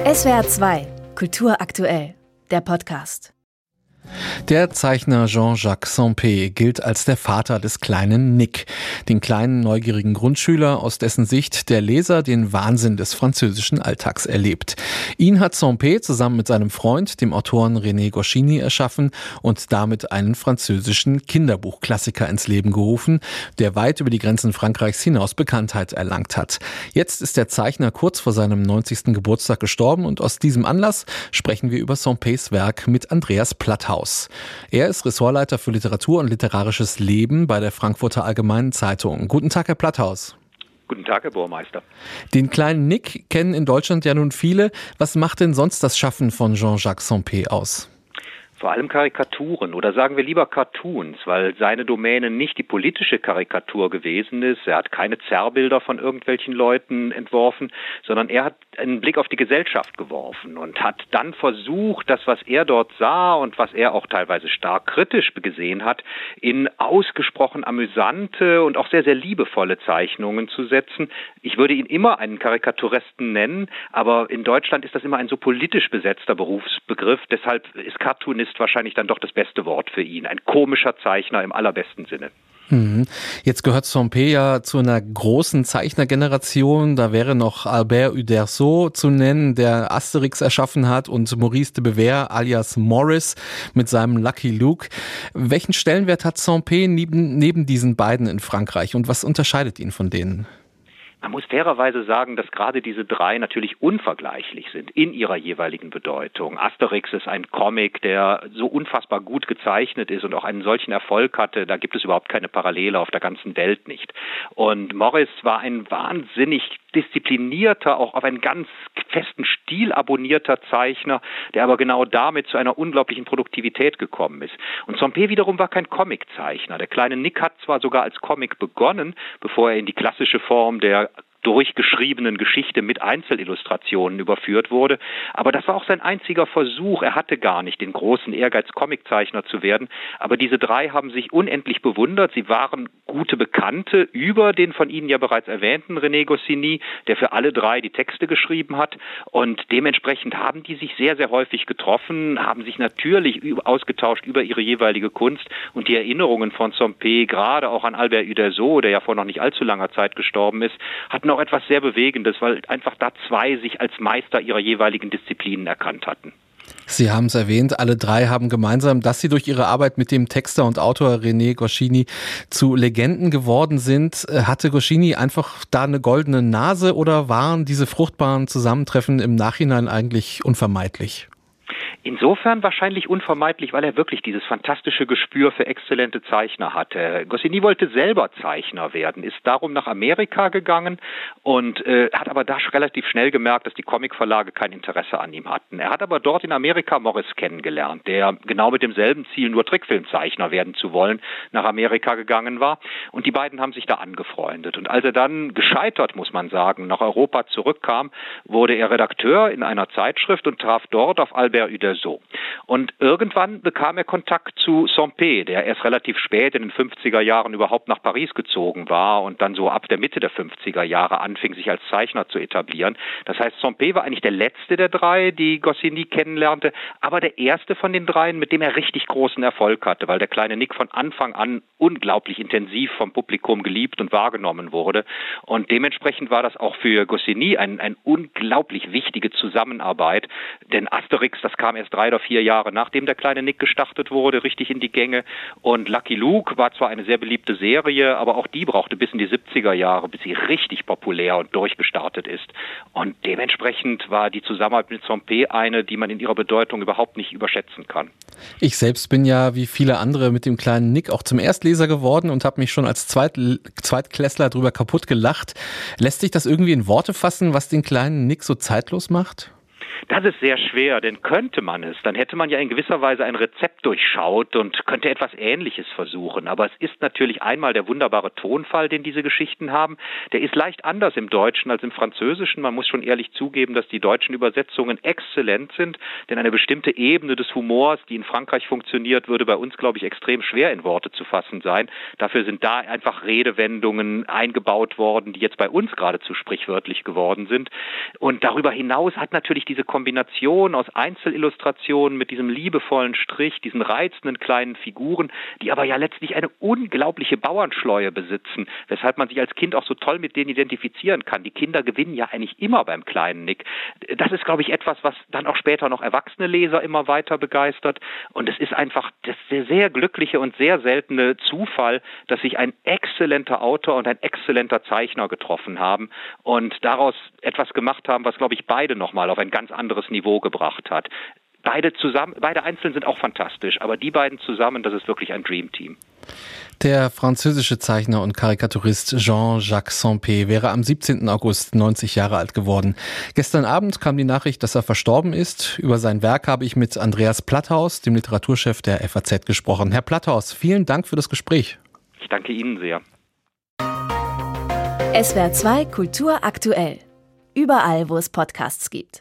SWR 2, Kultur aktuell, der Podcast. Der Zeichner Jean-Jacques Sempé gilt als der Vater des kleinen Nick, den kleinen neugierigen Grundschüler, aus dessen Sicht der Leser den Wahnsinn des französischen Alltags erlebt. Ihn hat Sempé zusammen mit seinem Freund, dem Autoren René Goscinny, erschaffen und damit einen französischen Kinderbuchklassiker ins Leben gerufen, der weit über die Grenzen Frankreichs hinaus Bekanntheit erlangt hat. Jetzt ist der Zeichner kurz vor seinem 90. Geburtstag gestorben und aus diesem Anlass sprechen wir über Sempés Werk mit Andreas Platthaus. Er ist Ressortleiter für Literatur und literarisches Leben bei der Frankfurter Allgemeinen Zeitung. Guten Tag, Herr Platthaus. Guten Tag, Herr Burmeister. Den kleinen Nick kennen in Deutschland ja nun viele. Was macht denn sonst das Schaffen von Jean-Jacques Sempé aus? Vor allem Karikaturen oder sagen wir lieber Cartoons, weil seine Domäne nicht die politische Karikatur gewesen ist. Er hat keine Zerrbilder von irgendwelchen Leuten entworfen, sondern er hat einen Blick auf die Gesellschaft geworfen und hat dann versucht, das, was er dort sah und was er auch teilweise stark kritisch gesehen hat, in ausgesprochen amüsante und auch sehr, sehr liebevolle Zeichnungen zu setzen. Ich würde ihn immer einen Karikaturesten nennen, aber in Deutschland ist das immer ein so politisch besetzter Berufsbegriff. Deshalb ist Cartoonist wahrscheinlich dann doch das beste Wort für ihn. Ein komischer Zeichner im allerbesten Sinne. Jetzt gehört Sempé ja zu einer großen Zeichnergeneration. Da wäre noch Albert Uderzo zu nennen, der Asterix erschaffen hat, und Maurice de Bever alias Morris mit seinem Lucky Luke. Welchen Stellenwert hat Sempé neben diesen beiden in Frankreich und was unterscheidet ihn von denen? Man muss fairerweise sagen, dass gerade diese drei natürlich unvergleichlich sind in ihrer jeweiligen Bedeutung. Asterix ist ein Comic, der so unfassbar gut gezeichnet ist und auch einen solchen Erfolg hatte, da gibt es überhaupt keine Parallele auf der ganzen Welt nicht. Und Morris war ein wahnsinnig disziplinierter, auch auf einen ganz festen Stil abonnierter Zeichner, der aber genau damit zu einer unglaublichen Produktivität gekommen ist. Und Sempé wiederum war kein Comiczeichner. Der kleine Nick hat zwar sogar als Comic begonnen, bevor er in die klassische Form der durchgeschriebenen Geschichte mit Einzelillustrationen überführt wurde. Aber das war auch sein einziger Versuch. Er hatte gar nicht den großen Ehrgeiz, Comiczeichner zu werden. Aber diese drei haben sich unendlich bewundert. Sie waren gute Bekannte über den von Ihnen ja bereits erwähnten René Goscinny, der für alle drei die Texte geschrieben hat. Und dementsprechend haben die sich sehr, sehr häufig getroffen, haben sich natürlich ausgetauscht über ihre jeweilige Kunst. Und die Erinnerungen von Sempé, gerade auch an Albert Uderzo, der ja vor noch nicht allzu langer Zeit gestorben ist, hatten auch etwas sehr Bewegendes, weil einfach da zwei sich als Meister ihrer jeweiligen Disziplinen erkannt hatten. Sie haben es erwähnt, alle drei haben gemeinsam, dass sie durch ihre Arbeit mit dem Texter und Autor René Goscinny zu Legenden geworden sind. Hatte Goscinny einfach da eine goldene Nase oder waren diese fruchtbaren Zusammentreffen im Nachhinein eigentlich unvermeidlich? Insofern wahrscheinlich unvermeidlich, weil er wirklich dieses fantastische Gespür für exzellente Zeichner hatte. Goscinny wollte selber Zeichner werden, ist darum nach Amerika gegangen und hat aber da relativ schnell gemerkt, dass die Comicverlage kein Interesse an ihm hatten. Er hat aber dort in Amerika Morris kennengelernt, der genau mit demselben Ziel, nur Trickfilmzeichner werden zu wollen, nach Amerika gegangen war. Und die beiden haben sich da angefreundet. Und als er dann gescheitert, muss man sagen, nach Europa zurückkam, wurde er Redakteur in einer Zeitschrift und traf dort auf Albert Uderzo. Und irgendwann bekam er Kontakt zu Sempé, der erst relativ spät in den 50er Jahren überhaupt nach Paris gezogen war und dann so ab der Mitte der 50er Jahre anfing, sich als Zeichner zu etablieren. Das heißt, Sempé war eigentlich der letzte der drei, die Goscinny kennenlernte, aber der erste von den dreien, mit dem er richtig großen Erfolg hatte, weil der kleine Nick von Anfang an unglaublich intensiv vom Publikum geliebt und wahrgenommen wurde. Und dementsprechend war das auch für Goscinny eine unglaublich wichtige Zusammenarbeit, denn Asterix, das kam erst 3 oder 4 Jahre nachdem der kleine Nick gestartet wurde, richtig in die Gänge. Und Lucky Luke war zwar eine sehr beliebte Serie, aber auch die brauchte bis in die 70er Jahre, bis sie richtig populär und durchgestartet ist. Und dementsprechend war die Zusammenarbeit mit Sempé eine, die man in ihrer Bedeutung überhaupt nicht überschätzen kann. Ich selbst bin ja wie viele andere mit dem kleinen Nick auch zum Erstleser geworden und habe mich schon als Zweitklässler drüber kaputt gelacht. Lässt sich das irgendwie in Worte fassen, was den kleinen Nick so zeitlos macht? Das ist sehr schwer, denn könnte man es, dann hätte man ja in gewisser Weise ein Rezept durchschaut und könnte etwas Ähnliches versuchen. Aber es ist natürlich einmal der wunderbare Tonfall, den diese Geschichten haben. Der ist leicht anders im Deutschen als im Französischen. Man muss schon ehrlich zugeben, dass die deutschen Übersetzungen exzellent sind, denn eine bestimmte Ebene des Humors, die in Frankreich funktioniert, würde bei uns, glaube ich, extrem schwer in Worte zu fassen sein. Dafür sind da einfach Redewendungen eingebaut worden, die jetzt bei uns geradezu sprichwörtlich geworden sind. Und darüber hinaus hat natürlich diese Kombination aus Einzelillustrationen mit diesem liebevollen Strich, diesen reizenden kleinen Figuren, die aber ja letztlich eine unglaubliche Bauernschleue besitzen, weshalb man sich als Kind auch so toll mit denen identifizieren kann. Die Kinder gewinnen ja eigentlich immer beim kleinen Nick. Das ist, glaube ich, etwas, was dann auch später noch erwachsene Leser immer weiter begeistert. Und es ist einfach das sehr, sehr glückliche und sehr seltene Zufall, dass sich ein exzellenter Autor und ein exzellenter Zeichner getroffen haben und daraus etwas gemacht haben, was, glaube ich, beide nochmal auf ein ganz anderes Niveau gebracht hat. Beide einzeln sind auch fantastisch, aber die beiden zusammen, das ist wirklich ein Dreamteam. Der französische Zeichner und Karikaturist Jean-Jacques Sempé wäre am 17. August 90 Jahre alt geworden. Gestern Abend kam die Nachricht, dass er verstorben ist. Über sein Werk habe ich mit Andreas Platthaus, dem Literaturchef der FAZ, gesprochen. Herr Platthaus, vielen Dank für das Gespräch. Ich danke Ihnen sehr. SWR 2 Kultur aktuell. Überall, wo es Podcasts gibt.